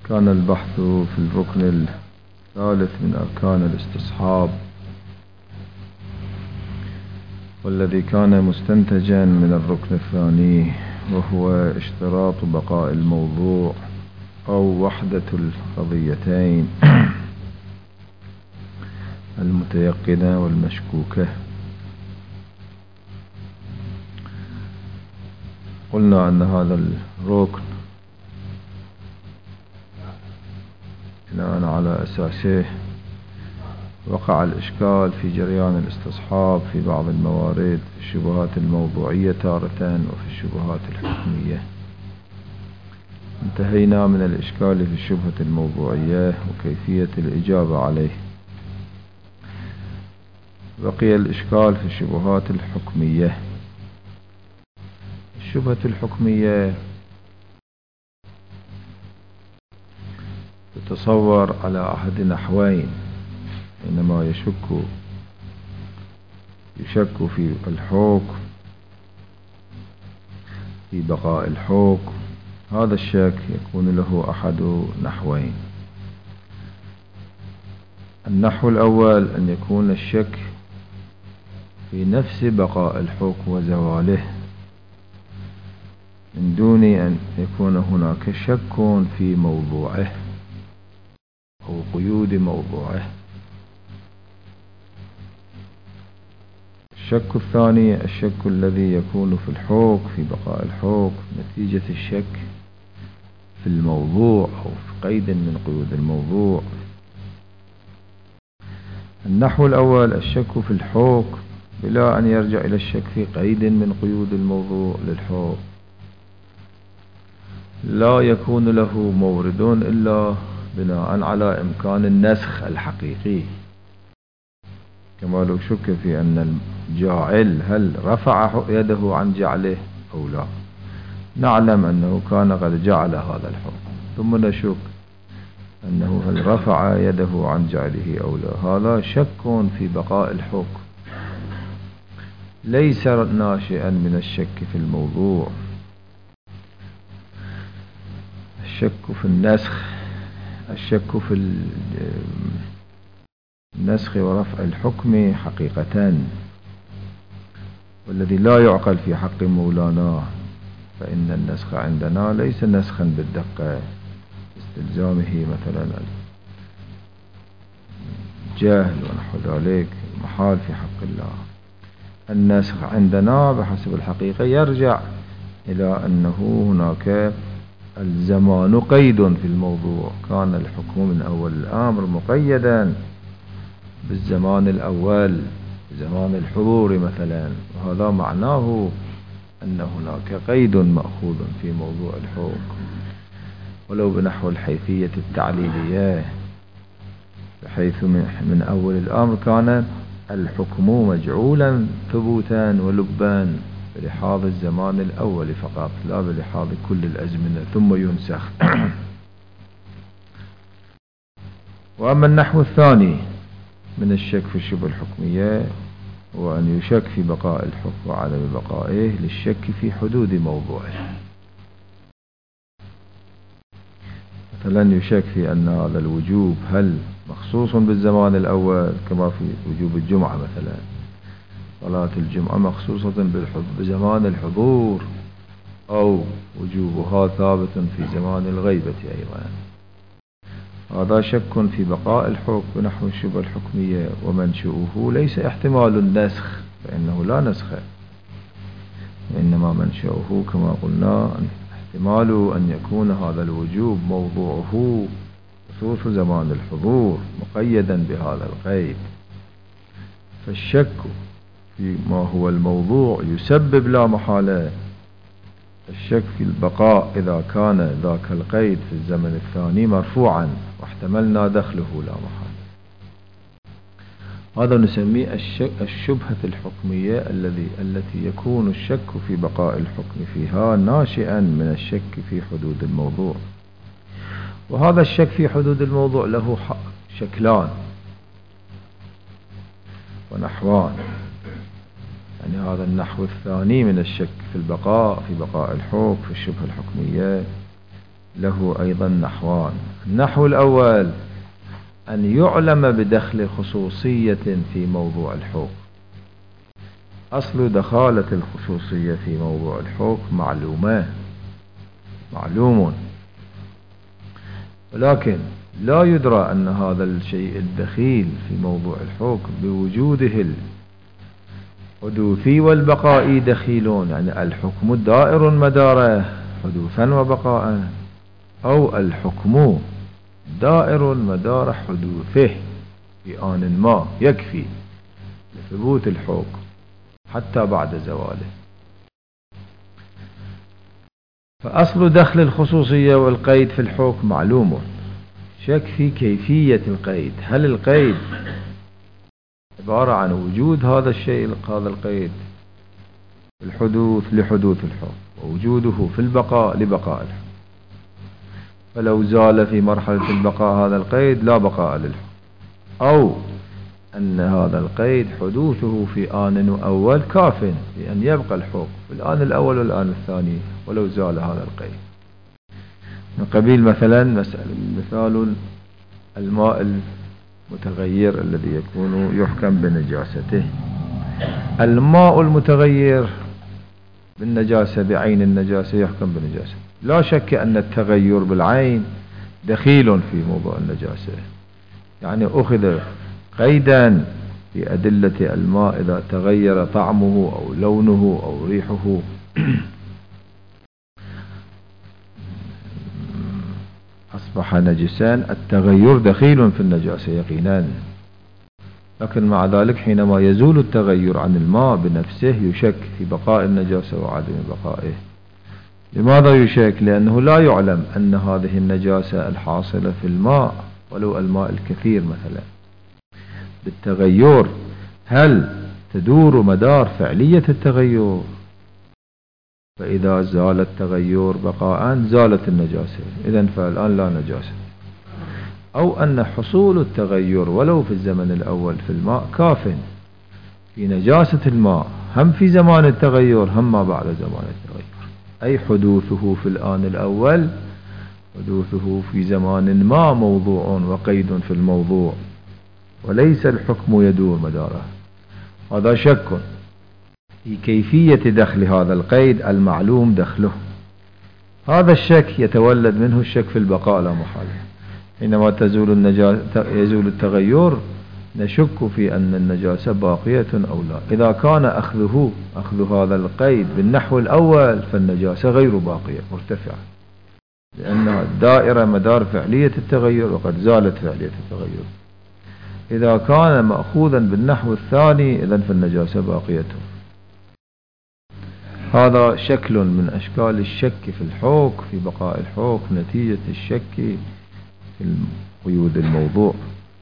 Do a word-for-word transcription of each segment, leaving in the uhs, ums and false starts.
كان البحث في الركن الثالث من أركان الاستصحاب، والذي كان مستنتجا من الركن الثاني، وهو اشتراط بقاء الموضوع أو وحدة القضيتين المتيقنة والمشكوكة. قلنا أن هذا الركن بناء على أساسه وقع الإشكال في جريان الاستصحاب في بعض الموارد، في الشبهات الموضوعية تارة وفي الشبهات الحكمية. انتهينا من الإشكال في الشبهة الموضوعية وكيفية الإجابة عليه. بقي الإشكال في الشبهات الحكمية. الشبهة الحكمية تتصور على أحد نحوين، إنما يشك يشك في الحكم، في بقاء الحكم. هذا الشك يكون له أحد نحوين. النحو الأول أن يكون الشك في نفس بقاء الحكم وزواله، من دون أن يكون هناك شك في موضوعه أو قيود موضوعه. الشك الثاني الشك الذي يكون في الحكم، في بقاء الحكم، نتيجة الشك في الموضوع أو في قيد من قيود الموضوع. النحو الأول الشك في الحكم بلا أن يرجع إلى الشك في قيد من قيود الموضوع للحكم، لا يكون له مورد إلا بناء على إمكان النسخ الحقيقي، كما لو شك في أن الجاعل هل رفع يده عن جعله أو لا. نعلم أنه كان قد جعل هذا الحكم، ثم نشك أنه هل رفع يده عن جعله أو لا. هذا شك في بقاء الحكم، ليس ناشئا من الشك في الموضوع. الشك في النسخ، الشك في النسخ ورفع الحكم حقيقة، والذي لا يعقل في حق مولانا، فإن النسخ عندنا ليس نسخا بالدقة استلزامه مثلا الجهل ونحو ذلك، محال في حق الله. النسخ عندنا بحسب الحقيقة يرجع إلى أنه هناك الزمان قيد في الموضوع. كان الحكم من أول الأمر مقيدا بالزمان الأول، زمان الحضور مثلا، وهذا معناه أن هناك قيد مأخوذ في موضوع الحكم، ولو بنحو الحيثية التعليلية، بحيث من أول الأمر كان الحكم مجعولا ثبوتا ولبا بلحاظ الزمان الأول فقط، لا بلحاظ كل الأزمنة، ثم ينسخ. وأما النحو الثاني من الشك في الشبهة الحكمية هو أن يشك في بقاء الحكم وعدم بقائه للشك في حدود موضوعه. مثلا يشك في أن هذا الوجوب هل مخصوص بالزمان الأول، كما في وجوب الجمعة مثلا، صلاة الجمعة مخصوصة بزمان الحضور، أو وجوبها ثابت في زمان الغيبة أيضا. هذا شك في بقاء الحكم بنحو الشبهة الحكمية، ومنشؤه ليس احتمال النسخ، فإنه لا نسخ، وإنما منشؤه كما قلنا احتمال أن يكون هذا الوجوب موضوعه خصوص زمان الحضور مقيدا بهذا القيد. فالشك في ما هو الموضوع يسبب لا محالة الشك في البقاء إذا كان ذاك القيد في الزمن الثاني مرفوعا واحتملنا دخله لا محالة. هذا نسميه الشبهة الحكمية، الذي التي يكون الشك في بقاء الحكم فيها ناشئا من الشك في حدود الموضوع. وهذا الشك في حدود الموضوع له شكلان ونحوان. يعني هذا النحو الثاني من الشك في البقاء، في بقاء الحكم، في الشبهة الحكمية، له أيضا نحوان. النحو الأول أن يعلم بدخل خصوصية في موضوع الحكم. أصل دخالة الخصوصية في موضوع الحكم معلومة معلوم، ولكن لا يدرى أن هذا الشيء الدخيل في موضوع الحكم بوجوده الحدوثي والبقائي دخيلون، يعني الحكم دائر مداره حدوثا وبقاء، أو الحكم دائر مدار حدوثه في آن ما يكفي لثبوت الحكم حتى بعد زواله. فأصل دخل الخصوصية والقيد في الحكم معلوم، شك في كيفية القيد. هل القيد عبارة عن وجود هذا الشيء هذا القيد الحدوث لحدوث الحكم، ووجوده في البقاء لبقاء الحكم، فلو زال في مرحلة البقاء هذا القيد لا بقاء للحكم، أو أن هذا القيد حدوثه في آن أول كاف لأن يبقى الحكم في الآن الأول والآن الثاني ولو زال هذا القيد. من قبيل مثلا مثال الماء المتغير الذي يكون يحكم بنجاسته. الماء المتغير بالنجاسة بعين النجاسة يحكم بنجاسة، لا شك أن التغير بالعين دخيل في موضوع النجاسة، يعني أخذ قيدا في أدلة الماء إذا تغير طعمه أو لونه أو ريحه أصبح نجسان. التغير دخيل في النجاسة يقينا، لكن مع ذلك حينما يزول التغير عن الماء بنفسه يشك في بقاء النجاسة وعدم بقائه. لماذا يشك؟ لأنه لا يعلم أن هذه النجاسة الحاصلة في الماء ولو الماء الكثير مثلا بالتغير هل تدور مدار فعلية التغير؟ فإذا زال التغير بقاء زالت النجاسة، إذن فالآن لا نجاسة. أو أن حصول التغير ولو في الزمن الأول في الماء كاف في نجاسة الماء هم في زمان التغير هم ما بعد زمان التغير، أي حدوثه في الآن الأول حدوثه في زمان ما موضوع وقيد في الموضوع وليس الحكم يدور مداره. هذا شك في كيفية دخل هذا القيد المعلوم دخله. هذا الشك يتولد منه الشك في البقاء لا محالة. حينما تزول النجاسة يزول التغير نشك في أن النجاسة باقية أو لا. إذا كان أخذه أخذ هذا القيد بالنحو الأول فالنجاسة غير باقية مرتفعة، لأنها الدائرة مدار فعلية التغير وقد زالت فعلية التغير. إذا كان مأخوذا بالنحو الثاني إذن فالنجاسة باقية. هذا شكل من أشكال الشك في الحكم في بقاء الحكم نتيجة الشك في قيود الموضوع.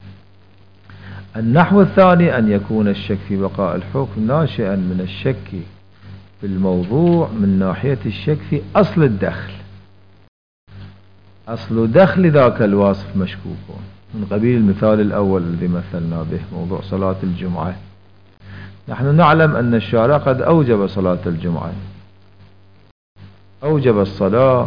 النحو الثاني أن يكون الشك في بقاء الحكم ناشئا من الشك في الموضوع من ناحية الشك في أصل الدخل. أصل دخل ذاك الواصف مشكوك، من قبيل المثال الأول الذي مثلنا به موضوع صلاة الجمعة. نحن نعلم أن الشارع قد أوجب صلاة الجمعة، أوجب الصلاة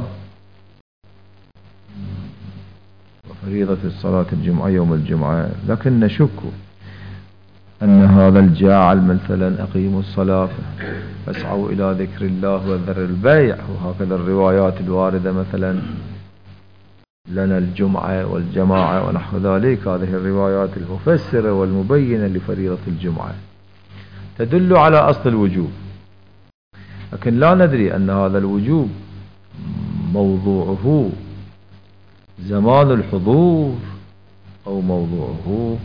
وفريضة الصلاة الجمعة يوم الجمعة، لكن نشك أن هذا الجاعل مثلا أقيموا الصلاة فاسعوا إلى ذكر الله وذر البيع، وهكذا الروايات الواردة مثلا لنا الجمعة والجماعة ونحو ذلك، هذه الروايات المفسرة والمبينة لفريضة الجمعة تدل على أصل الوجوب، لكن لا ندري أن هذا الوجوب موضوعه زمان الحضور أو موضوعه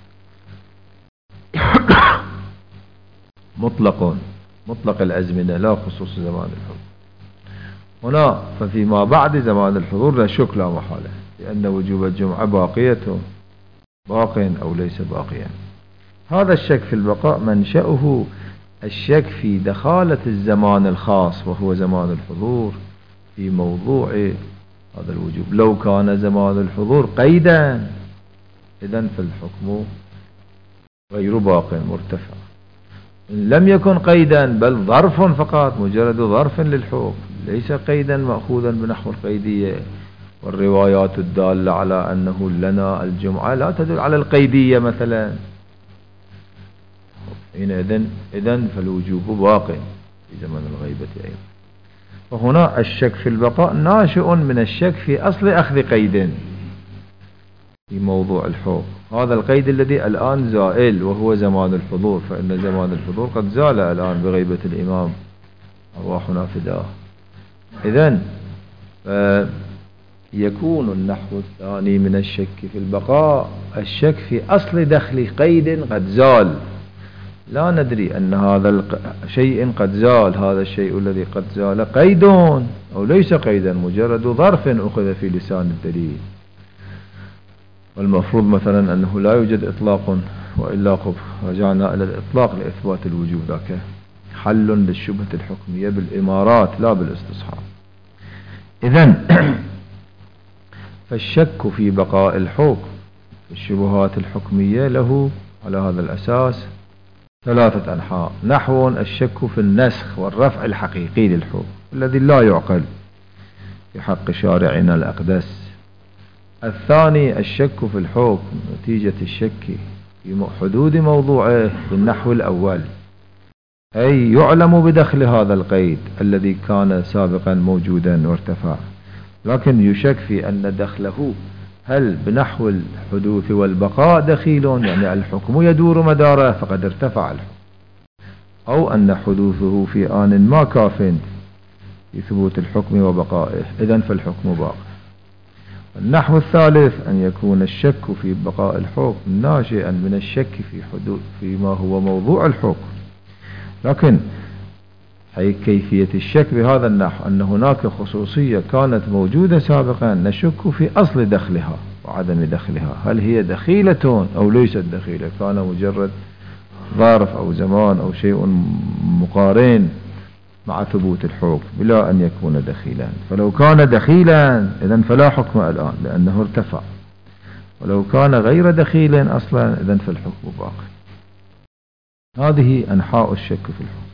مطلق مطلق الأزمنة لا خصوص زمان الحضور. هنا ففيما بعد زمان الحضور لا شك لا محالة لأن وجوب الجمعة باقية باق أو ليس باقيا. هذا الشك في البقاء منشأه الشك في دخالة الزمان الخاص وهو زمان الحضور في موضوع هذا الوجوب. لو كان زمان الحضور قيدا إذن فالحكم غير باق مرتفع. إن لم يكن قيدا بل ظرف فقط مجرد ظرف للحكم ليس قيدا مأخوذا بنحو القيدية والروايات الدالة على أنه لنا الجمعة لا تدل على القيدية مثلا. إذن إذن فالوجوب باق في زمن الغيبة أيضا. وهنا الشك في البقاء ناشئ من الشك في أصل أخذ قيد في موضوع الحكم. هذا القيد الذي الآن زائل وهو زمان الحضور، فإن زمان الحضور قد زال الآن بغيبة الإمام أرواحنا فداه. إذن يكون النحو الثاني من الشك في البقاء الشك في أصل دخل قيد قد زال، لا ندري أن هذا الشيء قد زال، هذا الشيء الذي قد زال قيد أو ليس قيدا، مجرد ظرف أخذ في لسان الدليل. والمفروض مثلا أنه لا يوجد إطلاق، وإلا قب رجعنا إلى الإطلاق لإثبات الوجوب، ذاك حل للشبهة الحكمية بالإمارات لا بالاستصحاب. إذن فالشك في بقاء الحكم في الشبهات الحكمية له على هذا الأساس ثلاثة أنحاء. نحو الشك في النسخ والرفع الحقيقي للحكم الذي لا يعقل في حق شارعنا الأقدس. الثاني الشك في الحكم نتيجة الشك في حدود موضوعه بالنحو الأول، أي يعلم بدخل هذا القيد الذي كان سابقا موجودا وارتفع، لكن يشك في أن دخله هل بنحو الحدوث والبقاء دخيل، يعني الحكم يدور مداره فقد ارتفع الحكم، أو أن حدوثه في آن ما كاف في ثبوت الحكم وبقائه، إذن فالحكم باق. النحو الثالث أن يكون الشك في بقاء الحكم ناشئا من الشك في حدوث فيما هو موضوع الحكم، لكن أي كيفية الشك بهذا النحو أن هناك خصوصية كانت موجودة سابقا نشك في أصل دخلها وعدم دخلها، هل هي دخيلة أو ليست دخيلة، كان مجرد ظرف أو زمان أو شيء مقارن مع ثبوت الحكم بلا أن يكون دخيلا. فلو كان دخيلا إذن فلا حكم الآن لأنه ارتفع، ولو كان غير دخيل أصلا إذن فالحكم باقي. هذه أنحاء الشك في الحكم.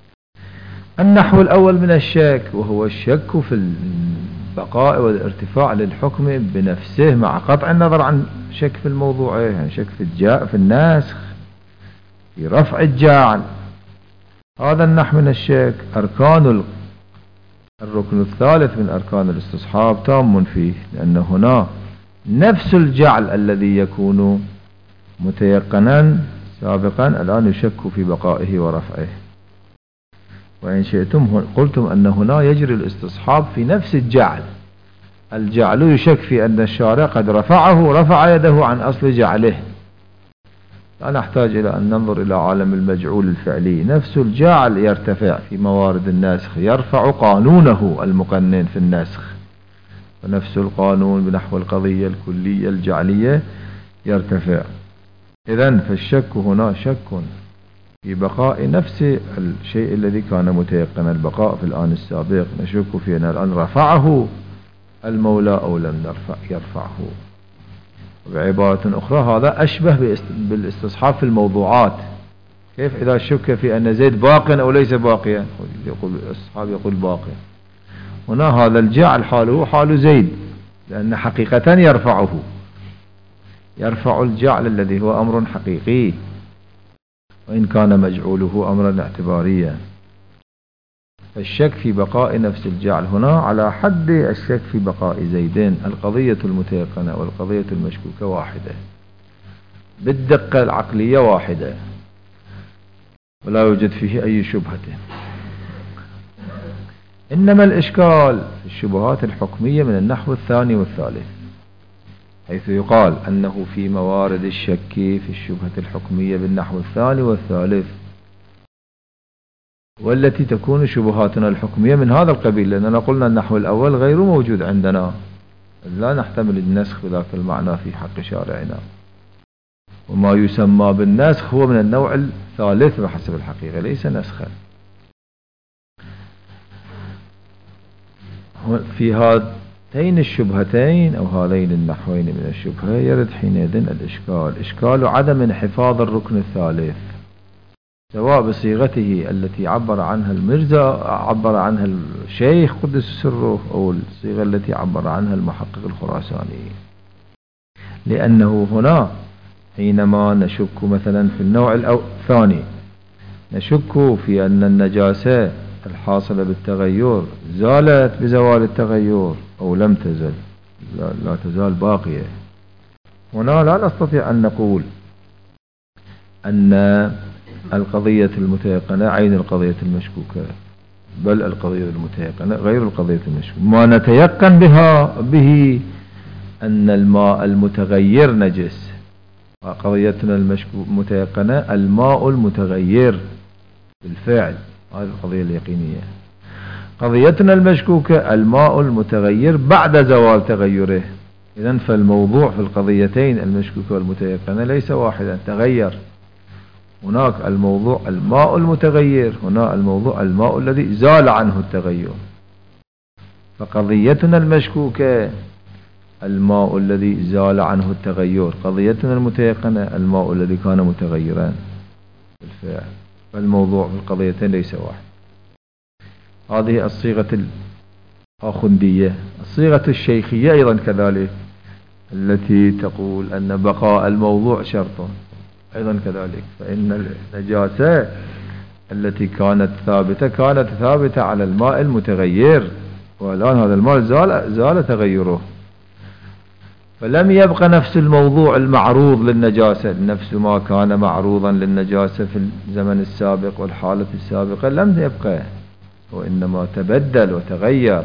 النحو الأول من الشك وهو الشك في البقاء والارتفاع للحكم بنفسه مع قطع النظر عن شك في الموضوع، يعني شك في الجاء في الناسخ في رفع الجعل. هذا النحو من الشك أركان الركن الثالث من أركان الاستصحاب تام فيه، لأن هنا نفس الجعل الذي يكون متيقنا سابقا الآن يشك في بقائه ورفعه. وإن شئتم قلتم أن هنا يجري الاستصحاب في نفس الجعل، الجعل يشك في أن الشارع قد رفعه رفع يده عن أصل جعله، لا نحتاج إلى أن ننظر إلى عالم المجعول الفعلي، نفس الجعل يرتفع في موارد الناسخ، يرفع قانونه المقنن في الناسخ، ونفس القانون بنحو القضية الكلية الجعلية يرتفع. إذن فالشك هنا شك في بقاء نفس الشيء الذي كان متيقن البقاء في الآن السابق، نشك في أن الآن رفعه المولى أو لم يرفع يرفعه. بعبارة أخرى هذا أشبه بالاستصحاب في الموضوعات، كيف إذا شك في أن زيد باق أو ليس باقيا يقول الاستصحاب يقول باقيا، هنا هذا الجعل حاله حال زيد لأن حقيقة يرفعه، يرفع الجعل الذي هو أمر حقيقي وإن كان مجعوله أمرا اعتباريا. فالشك في بقاء نفس الجعل هنا على حد الشك في بقاء زيدين، القضية المتيقنة والقضية المشكوكة واحدة بالدقة العقلية واحدة ولا يوجد فيه أي شبهة. إنما الإشكال في الشبهات الحكمية من النحو الثاني والثالث، حيث يقال أنه في موارد الشك في الشبهة الحكمية بالنحو الثاني والثالث، والتي تكون شبهاتنا الحكمية من هذا القبيل، لأننا قلنا النحو الأول غير موجود عندنا، لا نحتمل النسخ بذاك المعنى في حق شارعنا، وما يسمى بالنسخ هو من النوع الثالث بحسب الحقيقة ليس نسخا. في هاتين الشبهتين أو هذين النحوين من الشبهة يرد حينئذ الإشكال، إشكال عدم انحفاظ الركن الثالث سواء بصيغته التي عبر عنها المرزا عبر عنها الشيخ قدس سره أو الصيغة التي عبر عنها المحقق الخراساني. لأنه هنا حينما نشك مثلا في النوع الثاني نشك في أن النجاسة الحاصلة بالتغير زالت بزوال التغير أو لم تزل، لا, لا تزال باقية. هنا لا نستطيع أن نقول أن القضية المتيقنة عين القضية المشكوكة، بل القضية المتيقنة غير القضية المشكوكة. ما نتيقن بها به أن الماء المتغير نجس، قضيتنا المتيقنة الماء المتغير بالفعل، هذه القضية اليقينية. قضيتنا المشكوكة الماء المتغير بعد زوال تغيره. إذن فالموضوع في القضيتين المشكوكة والمتيقنة ليس واحدا، تغير. هناك الموضوع الماء المتغير، هنا الموضوع الماء الذي زال عنه التغير. فقضيتنا المشكوكة الماء الذي زال عنه التغير، قضيتنا المتيقنة الماء الذي كان متغيرا بالفعل. فالموضوع في القضيتين ليس واحد. هذه الصيغة الآخندية. الصيغة الشيخية أيضا كذلك التي تقول أن بقاء الموضوع شرط أيضا كذلك. فإن النجاسة التي كانت ثابتة كانت ثابتة على الماء المتغير، والآن هذا الماء زال, زال تغيره، فلم يبقى نفس الموضوع المعروض للنجاسة، نفس ما كان معروضا للنجاسة في الزمن السابق والحالة السابقة لم يبقى، وإنما تبدل وتغير،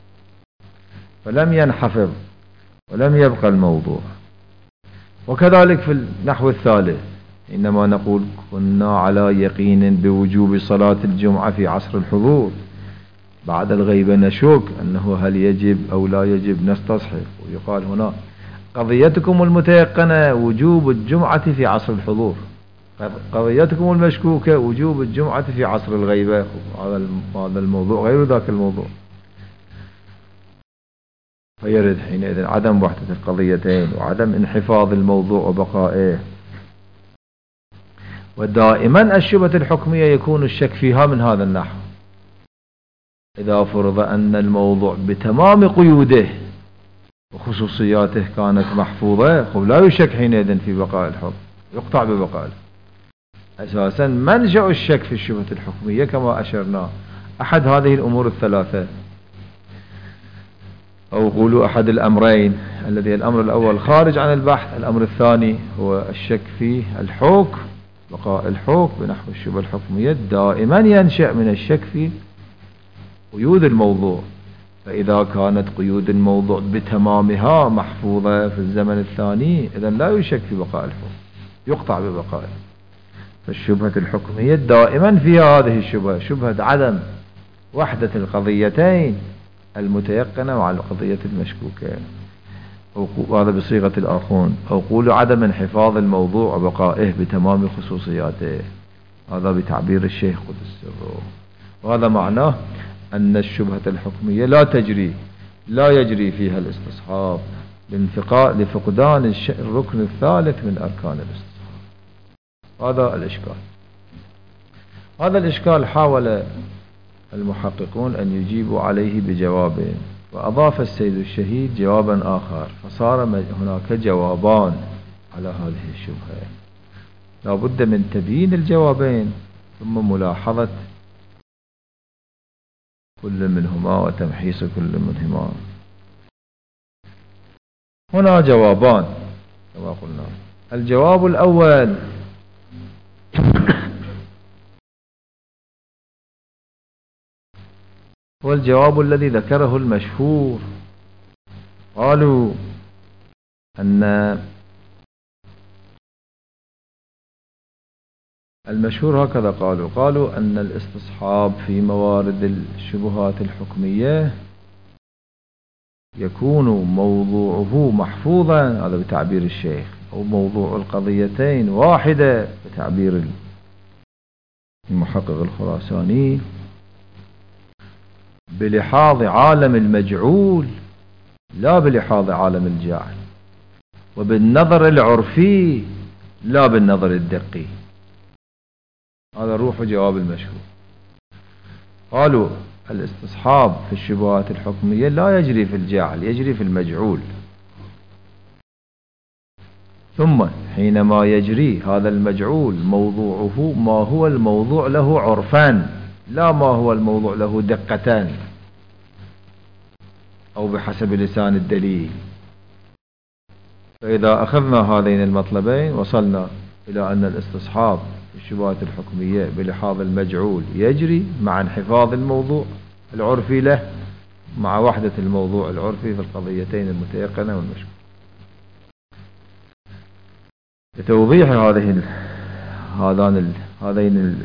فلم ينحفظ ولم يبقى الموضوع. وكذلك في النحو الثالث إنما نقول كنا على يقين بوجوب صلاة الجمعة في عصر الحضور، بعد الغيبة نشك أنه هل يجب أو لا يجب، نستصحب ويقال هنا قضيتكم المتيقنة وجوب الجمعة في عصر الحضور، قضيتكم المشكوكة وجوب الجمعة في عصر الغيبة. هذا الموضوع غير ذاك الموضوع، فيرد حينئذ عدم وحدة القضيتين وعدم انحفاظ الموضوع وبقائه. ودائما الشبهة الحكمية يكون الشك فيها من هذا النحو: إذا فرض أن الموضوع بتمام قيوده وخصوصياته كانت محفوظة، خب لا يشك حينئذ في بقاء الحكم، يقطع ببقائه. أساسا منشأ الشك في الشبهة الحكمية كما أشرنا أحد هذه الأمور الثلاثة، أو قولوا أحد الأمرين، الذي الأمر الأول خارج عن البحث، الأمر الثاني هو الشك في الحكم، بقاء الحكم بنحو الشبهة الحكمية دائما ينشأ من الشك في قيود الموضوع. فإذا كانت قيود الموضوع بتمامها محفوظة في الزمن الثاني إذن لا يشك في بقاء الحكم، يقطع ببقائه. فالشبهة الحكمية دائما فيها هذه الشبهة، شبهة عدم وحدة القضيتين المتيقنة مع القضية المشكوكة، وهذا بصيغة الآخون، أو قولوا عدم انحفاظ الموضوع وبقائه بتمام خصوصياته، هذا بتعبير الشيخ قدس سره. وهذا معناه أن الشبهة الحكمية لا تجري لا يجري فيها الاستصحاب لانفقاء لفقدان الركن الثالث من أركان الاستصحاب. هذا الإشكال. هذا الإشكال حاول المحققون أن يجيبوا عليه بجواب، وأضاف السيد الشهيد جوابا آخر، فصار هناك جوابان على هذه الشبهة. لا بد من تبيين الجوابين ثم ملاحظة كل منهما وتمحيص كل منهما. هنا جوابان كما قلنا. الجواب الأول هو الجواب الذي ذكره المشهور، قالوا أن المشهور هكذا قالوا قالوا أن الاستصحاب في موارد الشبهات الحكمية يكون موضوعه محفوظا، هذا بتعبير الشيخ، أو موضوع القضيتين واحدة بتعبير المحقق الخراساني، بلحاظ عالم المجعول لا بلحاظ عالم الجاعل، وبالنظر العرفي لا بالنظر الدقي. هذا روح جواب المشهور. قالوا الاستصحاب في الشبهات الحكمية لا يجري في الجعل، يجري في المجعول. ثم حينما يجري هذا المجعول موضوعه ما هو الموضوع له عرفان، لا ما هو الموضوع له دقتان أو بحسب لسان الدليل. فإذا أخذنا هذين المطلبين وصلنا إلى أن الاستصحاب في الشبهات الحكمية بلحاظ المجعول يجري مع انحفاظ الموضوع العرفي له مع وحدة الموضوع العرفي في القضيتين المتيقنة والمشكوك. لتوضيح هذه هذان هذين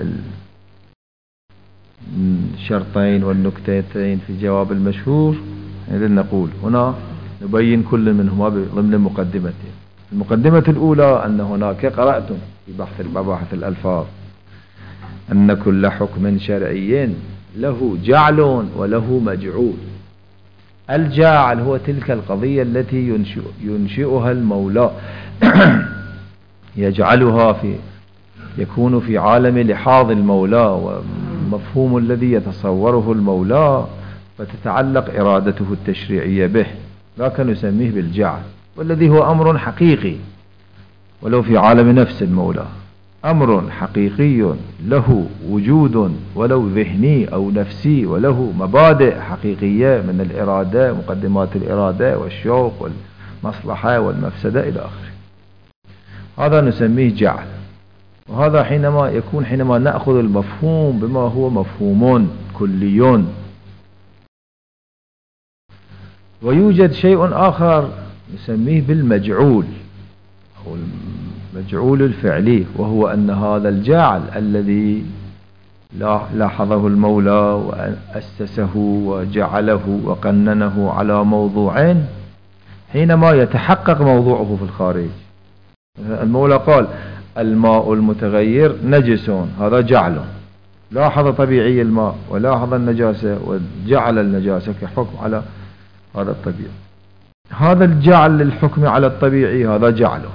الشرطين والنكتتين في جواب المشهور، إذن نقول هنا نبين كل منهما ضمن مقدمته. المقدمة الأولى أن هناك قرأتم في بحث مباحث الألفاظ أن كل حكم شرعي له جعل وله مجعول. الجاعل هو تلك القضية التي ينشئ ينشئها المولى يجعلها في يكون في عالم لحاظ المولى ومفهوم الذي يتصوره المولى فتتعلق إرادته التشريعية به، ذاك نسميه بالجعل، والذي هو أمر حقيقي ولو في عالم نفس المولى، أمر حقيقي له وجود ولو ذهني أو نفسي وله مبادئ حقيقية من الإرادة، مقدمات الإرادة والشوق والمصلحة والمفسدة إلى آخره. هذا نسميه جعل. وهذا حينما يكون حينما نأخذ المفهوم بما هو مفهوم كلي. ويوجد شيء آخر نسميه بالمجعول أو المجعول الفعلي، وهو أن هذا الجعل الذي لاحظه المولى وأسسه وجعله وقننه على موضوعين حينما يتحقق موضوعه في الخارج. المولى قال الماء المتغير نجس، هذا جعله، لاحظ طبيعي الماء ولاحظ النجاسة وجعل النجاسة كحكم على هذا الطبيعي. هذا الجعل للحكم على الطبيعي هذا جعله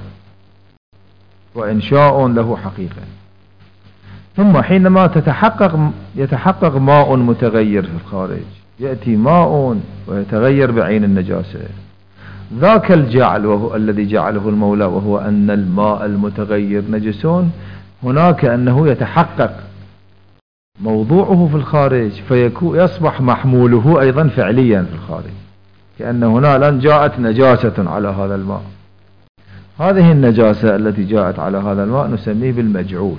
وإنشاء له حقيقة. ثم حينما تتحقق يتحقق ماء متغير في الخارج، يأتي ماء ويتغير بعين النجاسة، ذاك الجعل وهو الذي جعله المولى وهو أن الماء المتغير نجسون، هناك أنه يتحقق موضوعه في الخارج فيصبح محموله أيضا فعليا في الخارج، كأن هنا لن جاءت نجاسة على هذا الماء. هذه النجاسة التي جاءت على هذا الماء نسميه بالمجعول.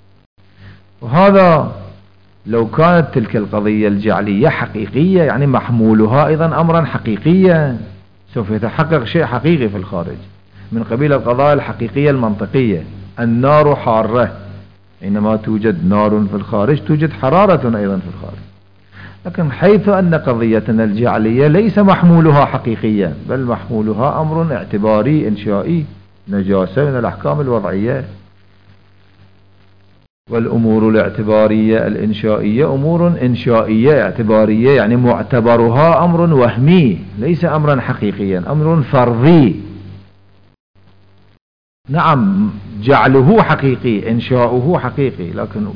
وهذا لو كانت تلك القضية الجعلية حقيقية، يعني محمولها أيضا أمرا حقيقيا، سوف يتحقق شيء حقيقي في الخارج من قبيل القضايا الحقيقية المنطقية. النار حارة، حينما توجد نار في الخارج توجد حرارة أيضا في الخارج. لكن حيث أن قضيتنا الجعلية ليس محمولها حقيقيا بل محمولها أمر اعتباري إنشائي، نجاسة من الأحكام الوضعية. والأمور الاعتبارية الإنشائية أمور إنشائية اعتبارية، يعني معتبرها أمر وهمي ليس أمرا حقيقيا، أمر فرضي. نعم جعله حقيقي، إنشاؤه حقيقي، لكن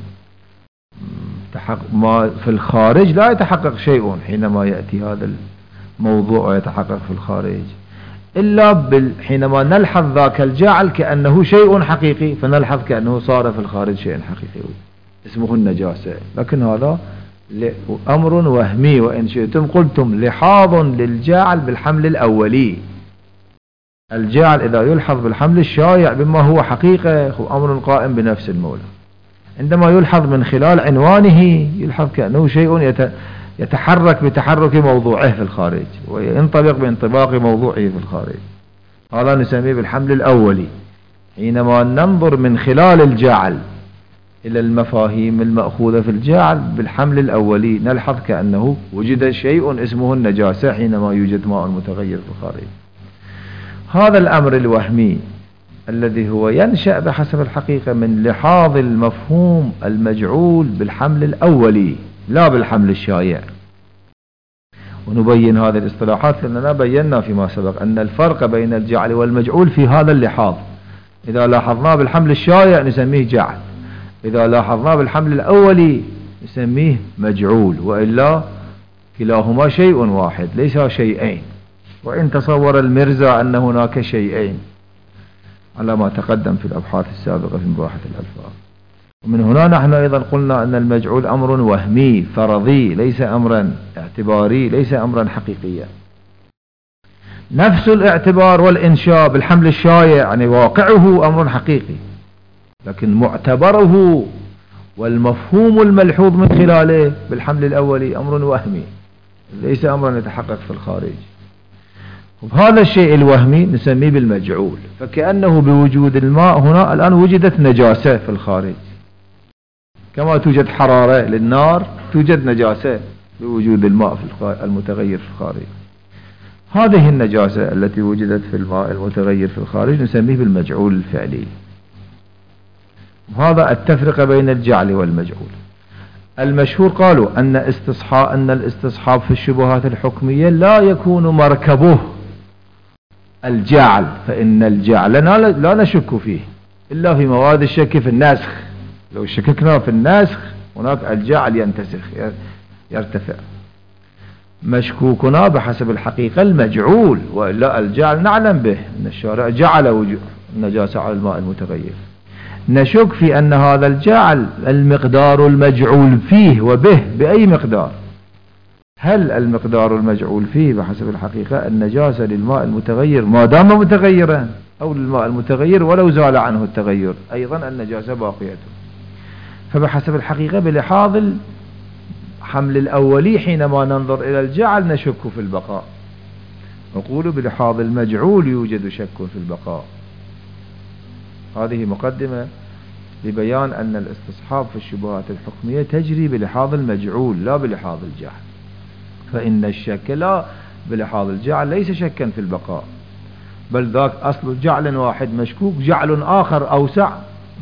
ما في الخارج لا يتحقق شيء حينما يأتي هذا الموضوع ويتحقق في الخارج، إلا حينما نلحظ ذاك الجعل كأنه شيء حقيقي، فنلحظ كأنه صار في الخارج شيء حقيقي اسمه النجاسة. لكن هذا أمر وهمي، وإن شئتم قلتم لحاظ للجعل بالحمل الأولي. الجعل إذا يلحظ بالحمل الشائع بما هو حقيقة هو أمر قائم بنفس المولى، عندما يلحظ من خلال عنوانه يلحظ كأنه شيء يتحرك بتحرك موضوعه في الخارج وينطبق بانطباق موضوعه في الخارج. هذا نسميه بالحمل الأولي. حينما ننظر من خلال الجعل إلى المفاهيم المأخوذة في الجعل بالحمل الأولي نلحظ كأنه وجد شيء اسمه النجاسة حينما يوجد ماء متغير في الخارج. هذا الأمر الوهمي الذي هو ينشأ بحسب الحقيقة من لحاظ المفهوم المجعول بالحمل الأولي لا بالحمل الشائع. ونبين هذه الاصطلاحات لأننا بينا فيما سبق أن الفرق بين الجعل والمجعول في هذا اللحاظ. إذا لاحظناه بالحمل الشائع نسميه جعل، إذا لاحظنا بالحمل الأولي نسميه مجعول، وإلا كلاهما شيء واحد ليس شيئين، وإن تصور المرزا أن هناك شيئين على ما تقدم في الأبحاث السابقة في مباحث الألفاظ. ومن هنا نحن أيضا قلنا أن المجعول أمر وهمي فرضي ليس أمرا اعتباري، ليس أمرا حقيقيا. نفس الاعتبار والإنشاء بالحمل الشايع يعني واقعه أمر حقيقي، لكن معتبره والمفهوم الملحوظ من خلاله بالحمل الأولي أمر وهمي ليس أمرا يتحقق في الخارج. وهذا الشيء الوهمي نسميه بالمجعول. فكأنه بوجود الماء هنا الآن وجدت نجاسة في الخارج، كما توجد حرارة للنار توجد نجاسة بوجود الماء في المتغير في الخارج. هذه النجاسة التي وجدت في الماء المتغير في الخارج نسميه بالمجعول الفعلي. وهذا التفرقة بين الجعل والمجعول. المشهور قالوا أن استصحاب أن الاستصحاب في الشبهات الحكمية لا يكون مركبه الجعل، فإن الجعل لا نشك فيه إلا في مواد الشك في النسخ. لو شككنا في النسخ هناك الجعل ينتسخ يرتفع. مشكوكنا بحسب الحقيقة المجعول، وإلا الجعل نعلم به أن الشارع جعل النجاسة على الماء المتغير. نشك في أن هذا الجعل المقدار المجعول فيه وبه بأي مقدار. هل المقدار المجعول فيه بحسب الحقيقة النجاسة للماء المتغير ما دام متغيرا، أو للماء المتغير ولو زال عنه التغير أيضا النجاسة باقية. فبحسب الحقيقة بلحاظ الحمل الأولي حينما ننظر إلى الجعل نشك في البقاء، نقول بلحاظ المجعول يوجد شك في البقاء. هذه مقدمة لبيان أن الاستصحاب في الشبهات الحكمية تجري بلحاظ المجعول لا بلحاظ الجعل، فإن الشك لا بلحاظ الجعل ليس شكا في البقاء، بل ذاك أصل جعل واحد مشكوك، جعل آخر أوسع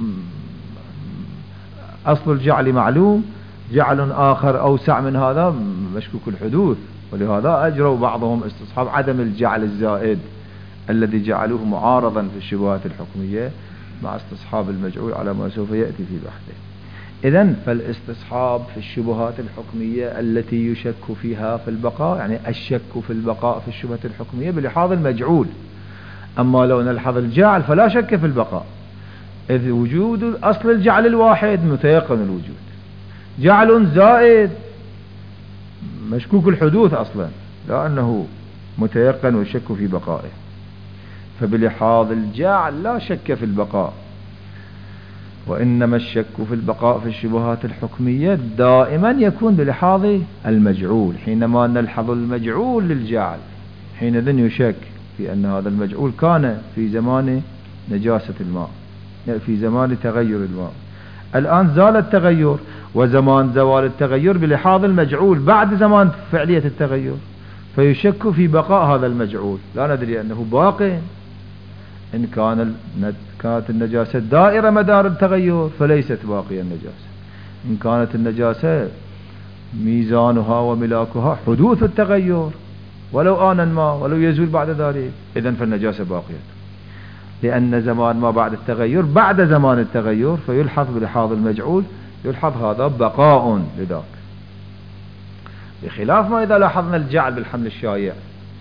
أصل الجعل معلوم، جعل آخر أوسع من هذا مشكوك الحدوث. ولهذا أجروا بعضهم استصحاب عدم الجعل الزائد الذي جعلوه معارضا في الشبهات الحكمية مع استصحاب المجعول على ما سوف يأتي في بحثه. إذن فالاستصحاب في الشبهات الحكمية التي يشك فيها في البقاء، يعني الشك في البقاء في الشبهة الحكمية بلحاظ المجعول. أما لو نلحظ الجعل فلا شك في البقاء، إذ وجود أصل الجعل الواحد متيقن الوجود، جعل زائد مشكوك الحدوث أصلا لأنه متيقن والشك في بقائه. فبلحاظ الجعل لا شك في البقاء، وإنما الشك في البقاء في الشبهات الحكمية دائما يكون بلحاظ المجعول. حينما نلحظ المجعول للجعل حينئذ يشك في أن هذا المجعول كان في زمان نجاسة الماء، في زمان تغير الماء. الآن زال التغير، وزمان زوال التغير بلحاظ المجعول بعد زمان فعلية التغير، فيشك في بقاء هذا المجعول. لا ندري أنه باق. إن كان كانت النجاسة دائرة مدار التغير فليست باقية النجاسة. إن كانت النجاسة ميزانها وملاكها حدوث التغير ولو آنا ما ولو يزول بعد ذلك، إذن فالنجاسة باقية، لأن زمان ما بعد التغير بعد زمان التغير، فيلحظ بلحاظ المجعول يلحظ هذا بقاء لذاك، بخلاف ما إذا لاحظنا الجعل بالحمل الشايع.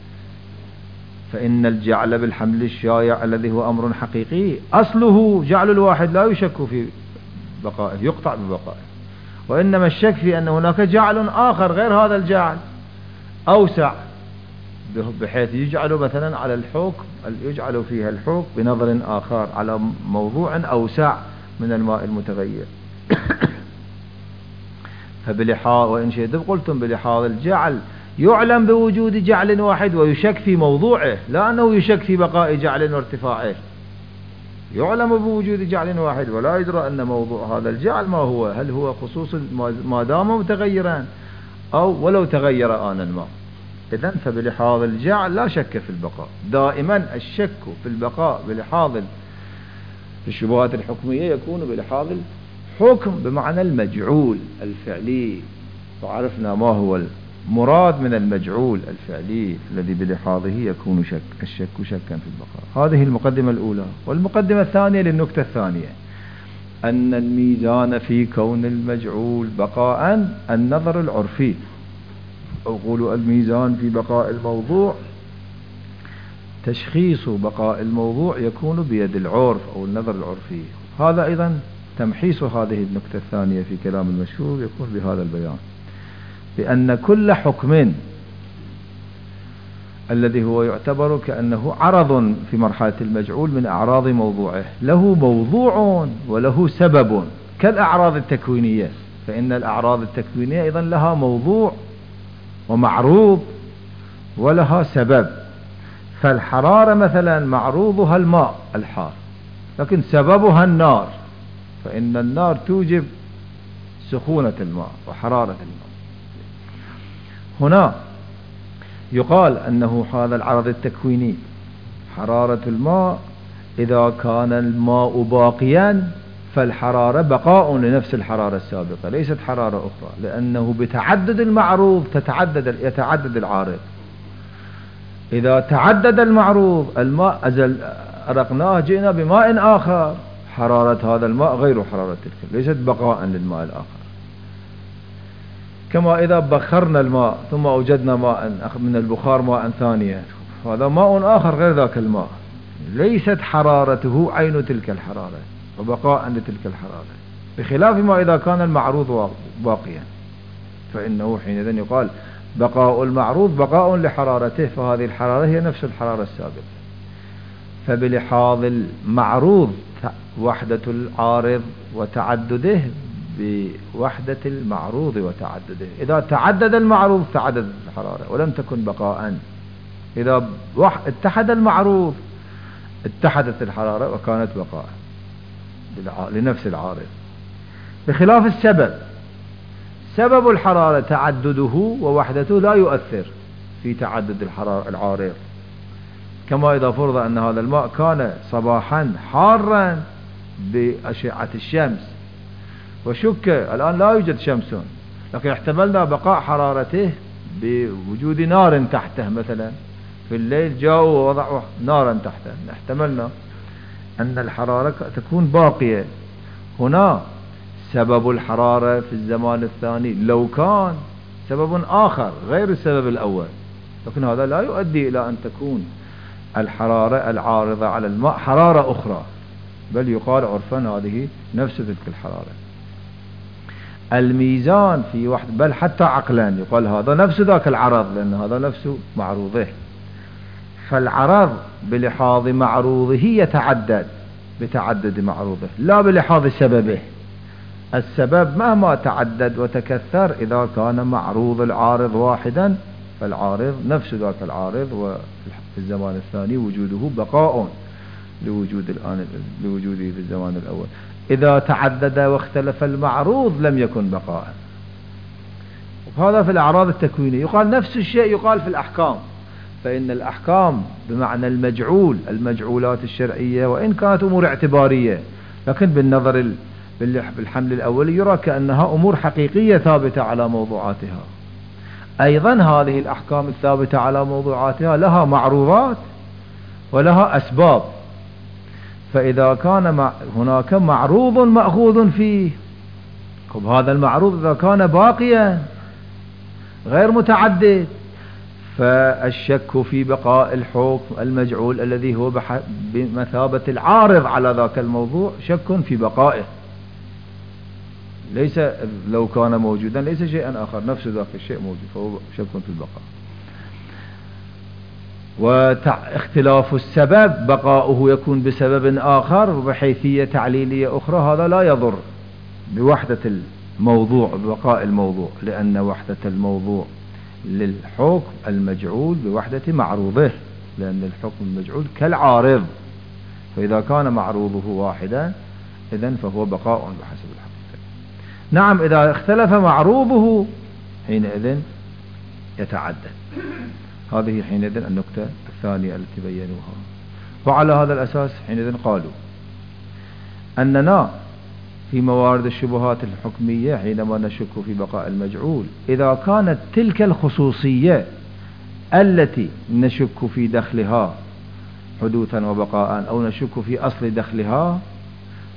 فإن الجعل بالحمل الشايع الذي هو أمر حقيقي أصله جعل الواحد لا يشك في بقائه، يقطع ببقائه، وإنما الشك في أن هناك جعل آخر غير هذا الجعل أوسع، بحيث يجعل مثلا على الحكم يجعل فيها الحكم بنظر آخر على موضوع أوسع من الماء المتغير. فبلحاظ وإن شئتم قلتم بلحاظ الجعل يعلم بوجود جعل واحد ويشك في موضوعه، لا أنه يشك في بقاء جعل وارتفاعه. يعلم بوجود جعل واحد ولا يدرى أن موضوع هذا الجعل ما هو، هل هو خصوص ما دام متغيرا أو ولو تغير آن الماء. إذن فبلحاظ الجعل لا شك في البقاء. دائما الشك في البقاء بلحاظ الشبهات الحكمية يكون بلحاظ الحكم بمعنى المجعول الفعلي، وعرفنا ما هو المراد من المجعول الفعلي الذي بلحاظه يكون شك الشك شكا في البقاء. هذه المقدمة الأولى. والمقدمة الثانية للنكتة الثانية أن الميزان في كون المجعول بقاء النظر العرفي، أو قولوا الميزان في بقاء الموضوع، تشخيص بقاء الموضوع يكون بيد العرف أو النظر العرفي. هذا أيضا تمحيص هذه النكتة الثانية في كلام المشهور يكون بهذا البيان، بأن كل حكم الذي هو يعتبر كأنه عرض في مرحلة المجعول من أعراض موضوعه له موضوع وله سبب، كالأعراض التكوينية، فإن الأعراض التكوينية أيضا لها موضوع ومعروض ولها سبب. فالحرارة مثلا معروضها الماء الحار، لكن سببها النار، فإن النار توجب سخونة الماء وحرارة الماء. هنا يقال أنه هذا العرض التكويني حرارة الماء، إذا كان الماء باقيا فالحرارة بقاء لنفس الحرارة السابقة ليست حرارة أخرى، لأنه بتعدد المعروض تتعدد يتعدد العارض. إذا تعدد المعروض الماء أزل أرقناه جئنا بماء آخر، حرارة هذا الماء غير حرارة تلك، ليست بقاء للماء الآخر. كما إذا بخرنا الماء ثم أوجدنا ماء من البخار ماء ثانية، هذا ماء آخر غير ذاك الماء، ليست حرارته عين تلك الحرارة وبقاء لتلك الحرارة، بخلاف ما إذا كان المعروض باقيا، فإنه حينئذ يقال بقاء المعروض بقاء لحرارته، فهذه الحرارة هي نفس الحرارة السابقة. فبلحاظ المعروض وحدة العارض وتعدده بوحدة المعروض وتعدده، إذا تعدد المعروض تعددت الحرارة ولم تكن بقاء، إذا اتحد المعروض اتحدت الحرارة وكانت بقاء لنفس العارض. بخلاف السبب، سبب الحرارة تعدده ووحدته لا يؤثر في تعدد الحرارة العارض، كما إذا فرض أن هذا الماء كان صباحا حارا بأشعة الشمس وشك الآن لا يوجد شمس، لكن احتملنا بقاء حرارته بوجود نار تحته، مثلا في الليل جاءوا ووضعوا نارا تحته، احتملنا أن الحرارة تكون باقية. هنا سبب الحرارة في الزمان الثاني لو كان سبب آخر غير السبب الأول، لكن هذا لا يؤدي إلى أن تكون الحرارة العارضة على الماء حرارة أخرى، بل يقال عرفا هذه نفس تلك الحرارة. الميزان في واحد، بل حتى عقلا يقال هذا نفس ذاك العرض، لأن هذا نفس معروضه. فالعرض بلحاظ معروضه يتعدد بتعدد معروضه، لا بلحاظ سببه. السبب مهما تعدد وتكثر إذا كان معروض العارض واحدا فالعارض نفس ذاك العارض، وفي الزمان الثاني وجوده بقاء لوجود الآن لوجوده في الزمان الأول. إذا تعدد واختلف المعروض لم يكن بقاء. وهذا في الأعراض التكوينية. يقال نفس الشيء يقال في الأحكام، فإن الأحكام بمعنى المجعول، المجعولات الشرعية وإن كانت أمور اعتبارية، لكن بالنظر بالحمل الأول يرى كأنها أمور حقيقية ثابتة على موضوعاتها. أيضا هذه الأحكام الثابتة على موضوعاتها لها معروضات ولها أسباب، فإذا كان هناك معروض مأخوذ فيه، هذا المعروض إذا كان باقيا غير متعدد فالشك في بقاء الحكم المجعول الذي هو بمثابة العارض على ذاك الموضوع شك في بقائه، ليس لو كان موجودا ليس شيئا آخر، نفس ذاك الشيء موجود فهو شك في البقاء. واختلاف السبب بقاؤه يكون بسبب آخر وبحيثية تعليلية أخرى، هذا لا يضر بوحدة الموضوع ببقاء الموضوع، لأن وحدة الموضوع للحكم المجعول بوحدة معروضه، لأن الحكم المجعول كالعارض، فإذا كان معروضه واحدا إذن فهو بقاء بحسب الحقيقة. نعم، إذا اختلف معروضه حينئذ يتعدد. هذه حينئذ النقطة الثانية التي بينوها. وعلى هذا الأساس حينئذ قالوا أننا في موارد الشبهات الحكمية حينما نشك في بقاء المجعول، إذا كانت تلك الخصوصية التي نشك في دخلها حدوثا وبقاء أو نشك في أصل دخلها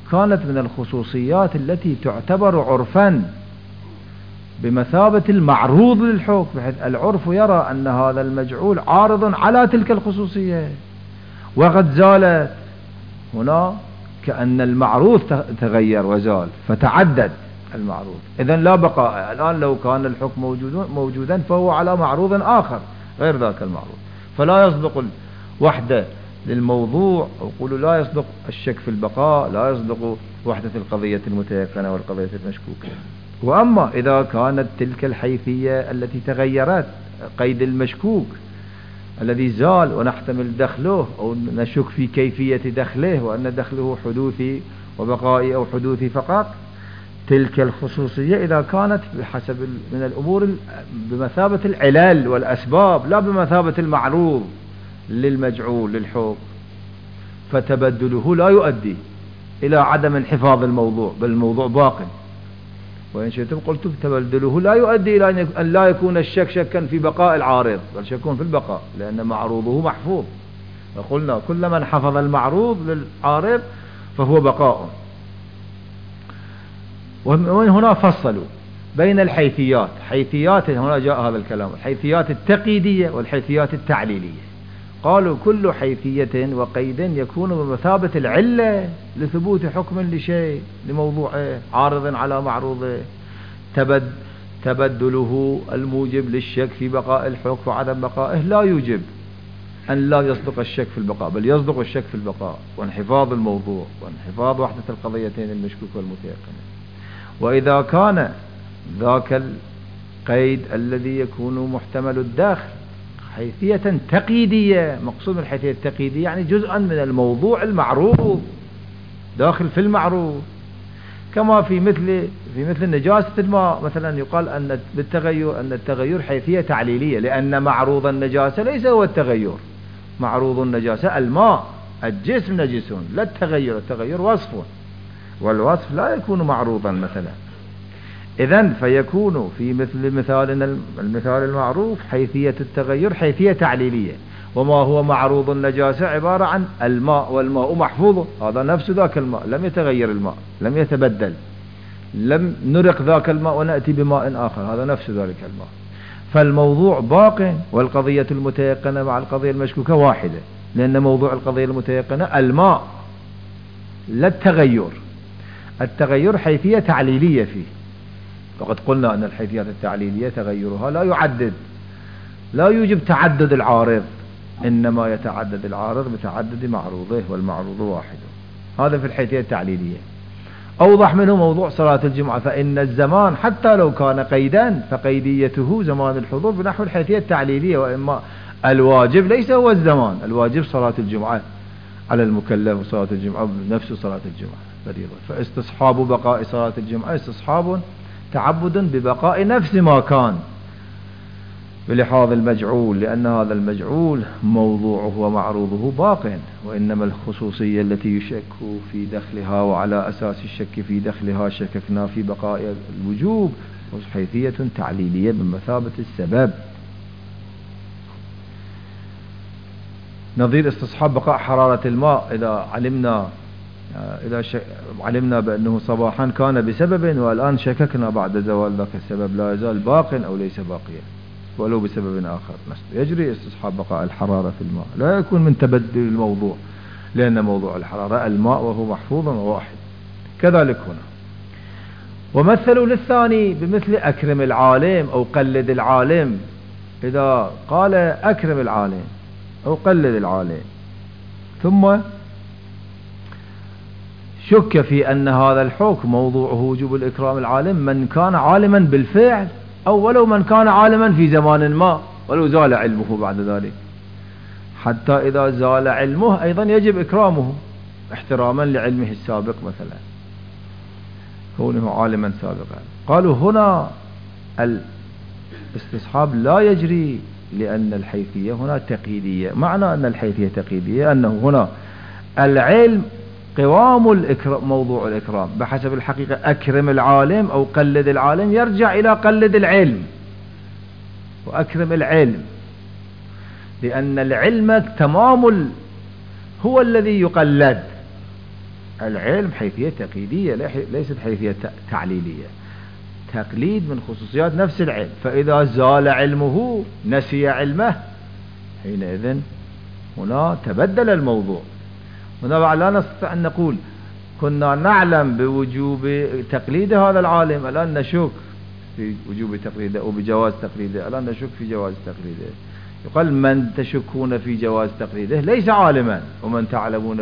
كانت من الخصوصيات التي تعتبر عرفا بمثابة المعروض للحكم، بحيث العرف يرى أن هذا المجعول عارض على تلك الخصوصية، وقد زالت هنا كأن المعروض تغير وزال فتعدد المعروض، إذن لا بقاء. الآن لو كان الحكم موجود موجودا فهو على معروض آخر غير ذاك المعروض، فلا يصدق الوحدة للموضوع، أو قولوا لا يصدق الشك في البقاء، لا يصدق وحدة القضية المتيقنة والقضية المشكوكة. وأما إذا كانت تلك الحيثية التي تغيرت، قيد المشكوك الذي زال ونحتمل دخله أو نشك في كيفية دخله وأن دخله حدوثي وبقائي أو حدوثي فقط، تلك الخصوصية إذا كانت بحسب من الأمور بمثابة العلل والأسباب لا بمثابة المعروض للمجعول للحكم، فتبدله لا يؤدي إلى عدم انحفاظ الموضوع، بل الموضوع باق. وإن شئتم قلتم تبدله لا يؤدي إلى أن لا يكون الشك شكا في بقاء العارض، بل شكون في البقاء، لأن معروضه محفوظ. وقلنا كل من حفظ المعروض للعارض فهو بقاء. ومن هنا فصلوا بين الحيثيات، حيثيات هنا جاء هذا الكلام، الحيثيات التقييدية والحيثيات التعليلية. قالوا كل حيثية وقيد يكون بمثابة العلة لثبوت حكم لشيء لموضوعه عارض على معروضه، تبد تبدله الموجب للشك في بقاء الحكم وعدم بقائه لا يوجب أن لا يصدق الشك في البقاء، بل يصدق الشك في البقاء وانحفاظ الموضوع وانحفاظ وحدة القضيتين المشكوك والمتيقنة. وإذا كان ذاك القيد الذي يكون محتمل الداخل حيثية تقييدية، مقصود الحيثية التقييدية يعني جزءا من الموضوع المعروض داخل في المعروض، كما في مثل في مثل نجاسة الماء مثلا، يقال أن بالتغير أن التغير حيثية تعليلية، لأن معروض النجاسة ليس هو التغير، معروض النجاسة الماء، الجسم نجس لا التغير، التغير وصف والوصف لا يكون معروضا مثلا. إذن فيكون في مثل مثالنا المثال المعروف حيثية التغير حيثية تعليلية، وما هو معروض النجاسة عبارة عن الماء، والماء محفوظ، هذا نفس ذاك الماء، لم يتغير الماء، لم يتبدل، لم نرق ذاك الماء ونأتي بماء آخر، هذا نفس ذلك الماء. فالموضوع باق، والقضية المتيقنة مع القضية المشكوكة واحدة، لأن موضوع القضية المتيقنة الماء لا التغير. التغير حيثية تعليلية فيه، وقد قلنا أن الحيثيات التعليلية تغيرها لا يعدد لا يوجب تعدد العارض، إنما يتعدد العارض بتعدد معروضه، والمعروض واحد. هذا في الحيثية التعليلية. أوضح منه موضوع صلاة الجمعة، فإن الزمان حتى لو كان قيدا فقيديته زمان الحضور بنحو الحيثية التعليلية، وإما الواجب ليس هو الزمان، الواجب صلاة الجمعة على المكلف، وصلاة الجمعة نفس صلاة الجمعة فريضة. فاستصحاب بقاء صلاة الجمعة استصحاب تعبد ببقاء نفس ما كان بلحاظ المجعول، لأن هذا المجعول موضوعه ومعروضه باق، وإنما الخصوصية التي يشك في دخلها وعلى أساس الشك في دخلها شككنا في بقاء الوجوب حيثية تعليلية بمثابة السبب. نظير استصحاب بقاء حرارة الماء، إذا علمنا إذا علمنا بأنه صباحا كان بسبب والآن شككنا بعد زوال ذاك السبب، لا يزال باق أو ليس باقيا ولو بسبب آخر، يجري استصحاب بقاء الحرارة في الماء، لا يكون من تبدل الموضوع، لأن موضوع الحرارة الماء وهو محفوظ وواحد. كذلك هنا ومثلوا للثاني بمثل أكرم العالم أو قلد العالم، إذا قال أكرم العالم أو قلد العالم ثم شك في أن هذا الحكم موضوعه وجوب الإكرام العالم من كان عالما بالفعل، أو ولو من كان عالما في زمان ما ولو زال علمه بعد ذلك، حتى إذا زال علمه أيضا يجب إكرامه احتراما لعلمه السابق مثلا كونه عالما سابقا. قالوا هنا الاستصحاب لا يجري لأن الحيثية هنا تقييدية. معنى أن الحيثية تقييدية أنه هنا العلم قوام الإكرام، موضوع الإكرام بحسب الحقيقة أكرم العالم أو قلد العالم يرجع إلى قلد العلم وأكرم العلم، لأن العلم تمام ال... هو الذي يقلد، العلم حيثية تقييدية ليست حيثية تعليلية. تقليد من خصوصيات نفس العلم، فإذا زال علمه نسي علمه، حينئذ هنا تبدل الموضوع. هنا لا نستطيع أن نقول كنا نعلم بوجوب تقليد هذا العالم، الآن نشك في وجوب تقليده أو بجواز تقليده، الآن نشك في جواز تقليده. يقال من تشكون في جواز تقليده ليس عالما، ومن تعلمون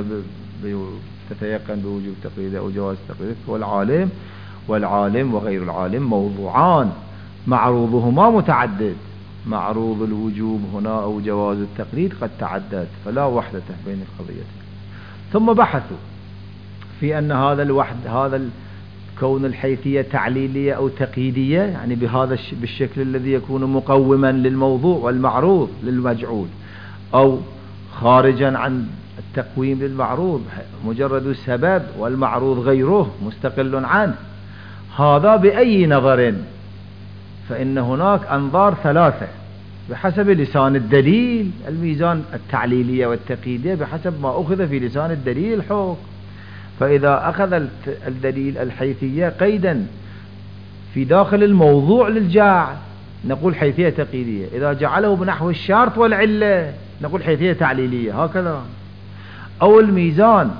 تتيقن بوجوب تقليده أو جواز تقليده هو العالم. والعالم وغير العالم موضوعان معروضهما متعدد، معروض الوجوب هنا أو جواز التقليد قد تعدد، فلا وحدة بين القضيتين. ثم بحثوا في أن هذا الوحد هذا كون الحيثية تعليلية أو تقييدية، يعني بهذا بالشكل الذي يكون مقوما للموضوع والمعروض للمجعول، أو خارجا عن التقويم للمعروض مجرد سبب والمعروض غيره مستقل عنه، هذا بأي نظر؟ فإن هناك أنظار ثلاثة بحسب لسان الدليل. الميزان التعليلية والتقييدية بحسب ما أخذ في لسان الدليل الحكم. فإذا أخذ الدليل الحيثية قيدا في داخل الموضوع للجاع نقول حيثية تقييدية، إذا جعله بنحو الشرط والعلة نقول حيثية تعليلية، هكذا. أو الميزان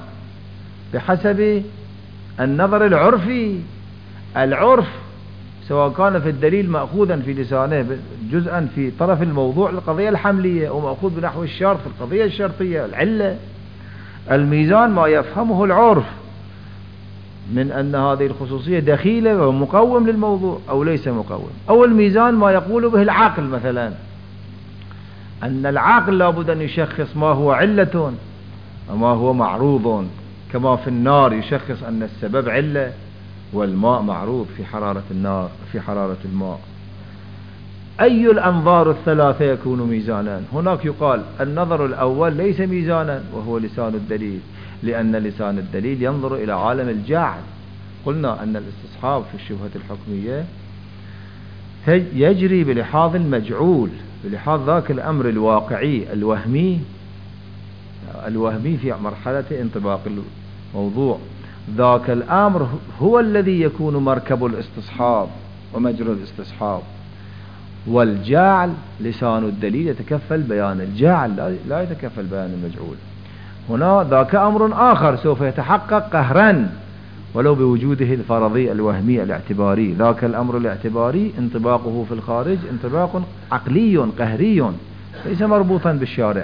بحسب النظر العرفي، العرف سواء كان في الدليل مأخوذا في لسانه جزءا في طرف الموضوع القضية الحملية، أو مأخوذ بنحو الشرط القضية الشرطية العلة. الميزان ما يفهمه العرف من أن هذه الخصوصية دخيلة ومقوم للموضوع أو ليس مقوم. أو الميزان ما يقول به العقل، مثلا أن العقل لابد أن يشخص ما هو علة وما هو معروض، كما في النار يشخص أن السبب علة والماء معروض في حرارة النار في حرارة الماء. أي الأنظار الثلاثة يكون ميزانا؟ هناك يقال النظر الأول ليس ميزانا وهو لسان الدليل، لأن لسان الدليل ينظر إلى عالم الجعل. قلنا أن الاستصحاب في الشبهة الحكمية يجري بلحاظ المجعول، بلحاظ ذاك الأمر الواقعي الوهمي الوهمي في مرحلة انطباق الموضوع. ذاك الأمر هو الذي يكون مركب الاستصحاب ومجرى الاستصحاب، والجعل لسان الدليل يتكفل بيان الجعل لا يتكفل بيان المجعول. هنا ذاك أمر آخر سوف يتحقق قهرا ولو بوجوده الفرضي الوهمي الاعتباري. ذاك الأمر الاعتباري انطباقه في الخارج انطباق عقلي قهري ليس مربوطا بالشارع،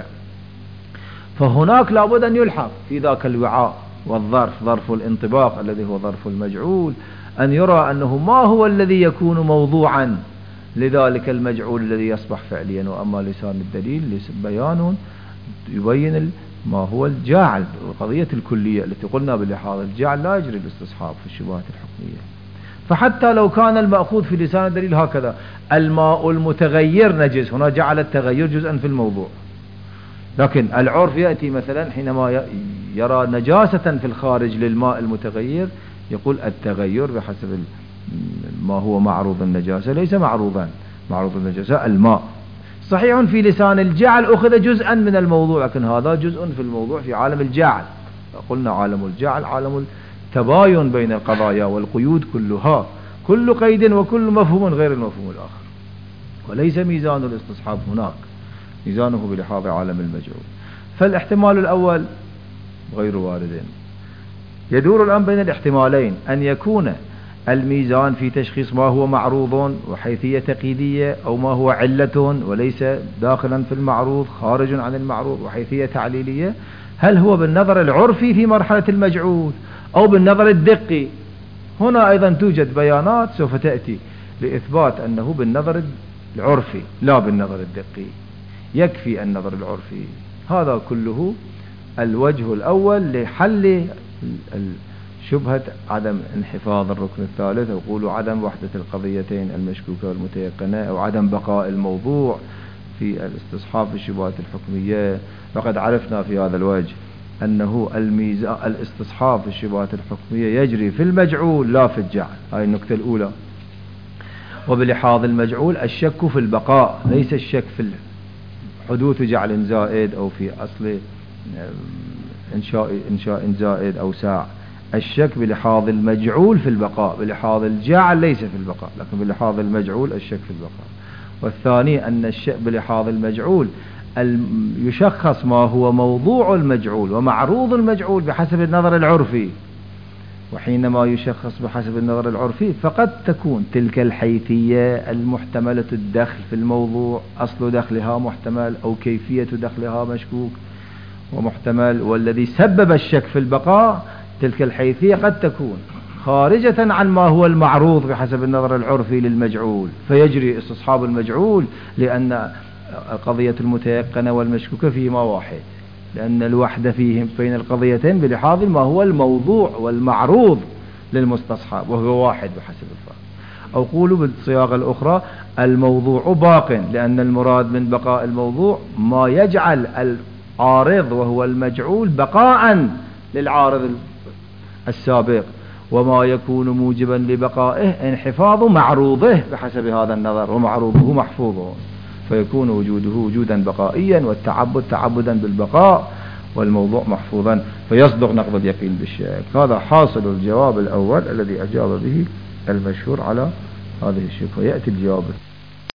فهناك لابد أن يلحق في ذاك الوعاء والظرف ظرف الانطباق الذي هو ظرف المجعول، أن يرى أنه ما هو الذي يكون موضوعا لذلك المجعول الذي يصبح فعليا. وأما لسان الدليل بيان يبين ما هو الجاعل، القضية الكلية التي قلنا بلحاظ الجاعل لا يجري الاستصحاب في الشبهات الحكمية. فحتى لو كان المأخوذ في لسان الدليل هكذا الماء المتغير نجس، هنا جعل التغير جزءا في الموضوع، لكن العرف يأتي مثلا حينما يرى نجاسة في الخارج للماء المتغير يقول التغير بحسب ما هو معروض النجاسة ليس معروضا، معروض النجاسة الماء. صحيح في لسان الجعل أخذ جزءا من الموضوع، لكن هذا جزء في الموضوع في عالم الجعل. قلنا عالم الجعل عالم التباين بين القضايا والقيود كلها، كل قيد وكل مفهوم غير المفهوم الآخر، وليس ميزان الاستصحاب هناك، ميزانه بلحاظ عالم المجعول. فالاحتمال الأول غير وارد. يدور الآن بين الاحتمالين، أن يكون الميزان في تشخيص ما هو معروض وحيثية تقييدية، أو ما هو علة وليس داخلا في المعروض خارج عن المعروض وحيثية تعليلية. هل هو بالنظر العرفي في مرحلة المجعول أو بالنظر الدقي؟ هنا أيضا توجد بيانات سوف تأتي لإثبات أنه بالنظر العرفي لا بالنظر الدقي، يكفي النظر العرفي. هذا كله الوجه الأول لحل شبهة عدم انحفاظ الركن الثالث، أو قولوا عدم وحدة القضيتين المشكوكة والمتيقنة، أو عدم بقاء الموضوع في الاستصحاب في الشبهات الحكمية. فقد عرفنا في هذا الوجه أنه الميزان الاستصحاب في الشبهات الحكمية يجري في المجعول لا في الجعل، هذه النقطة الأولى. وبلحاظ المجعول الشك في البقاء ليس الشك في حدوث جعل زائد أو في أصل إنشاء إنشاء زائد أو ساع، الشك بلحاظ المجعول في البقاء، بلحاظ الجعل ليس في البقاء، لكن بلحاظ المجعول الشك في البقاء. والثاني أن الشك بلحاظ المجعول يشخص ما هو موضوع المجعول ومعروض المجعول بحسب النظر العرفي، وحينما يشخص بحسب النظر العرفي فقد تكون تلك الحيثية المحتملة الدخل في الموضوع أصل دخلها محتمل أو كيفية دخلها مشكوك ومحتمل، والذي سبب الشك في البقاء تلك الحيثية قد تكون خارجة عن ما هو المعروض بحسب النظر العرفي للمجعول، فيجري استصحاب المجعول، لأن القضية المتيقنة والمشكوكة فيهما واحد، لأن الوحدة فيهم بين القضيتين بلحاظ ما هو الموضوع والمعروض للمستصحب وهو واحد بحسب الفرق. أو قولوا بالصياغة الأخرى الموضوع باق، لأن المراد من بقاء الموضوع ما يجعل العارض وهو المجعول بقاء للعارض السابق، وما يكون موجبا لبقائه انحفاظ معروضه بحسب هذا النظر، ومعروضه محفوظ، فيكون وجوده وجودا بقائيا والتعبد تعبدا بالبقاء والموضوع محفوظا، فيصدق نقض اليقين بالشك. هذا حاصل الجواب الأول الذي أجاب به المشهور على هذه الشبهة. ويأتي الجواب